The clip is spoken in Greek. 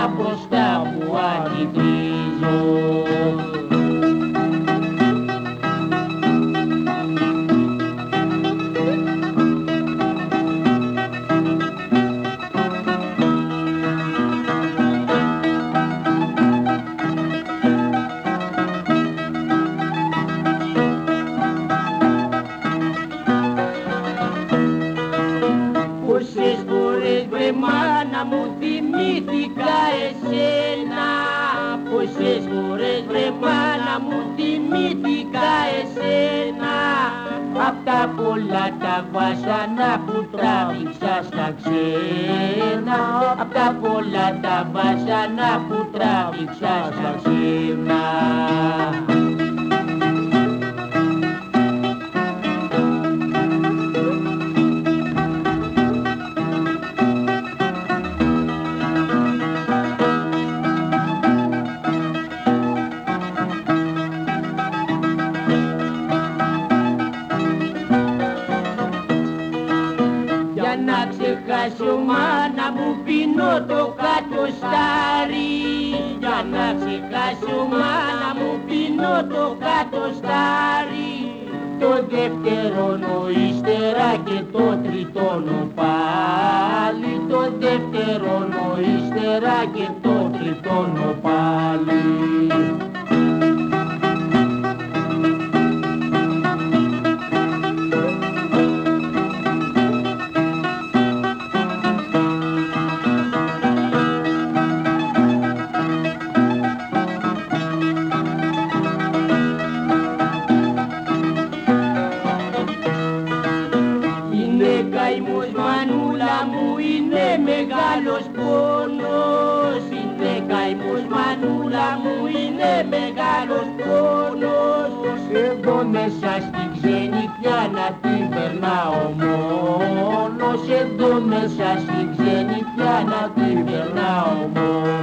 μάτια μπροστά μου αντικρίζω. Πόσες φορές βρε μάνα μου θυμήθηκα εσένα, πόσες φορές βρε μάνα μου θυμήθηκα εσένα, απ' τα πολλά τα βάσανα που τράβηξα στα ξένα, απ' τα πολλά τα βάσανα που τράβηξα στα ξένα. Για να ξεχάσω μάνα μου πίνω το κατοστάρι, για να ξεχάσω μάνα μου πίνω το κατοστάρι, το δεύτερο ύστερα και το τριτόνο πάλι, το δεύτερο ύστερα και το τριτόνο πάλι. Καημός μανούλα μου είναι μεγάλος πόνος, είναι καημός μανούλα μου είναι μεγάλος πόνος, εδώ μέσα στην ξενιτιά να την περνάω μόνος, εδώ μέσα στην ξενιτιά να την περνάω μόνος.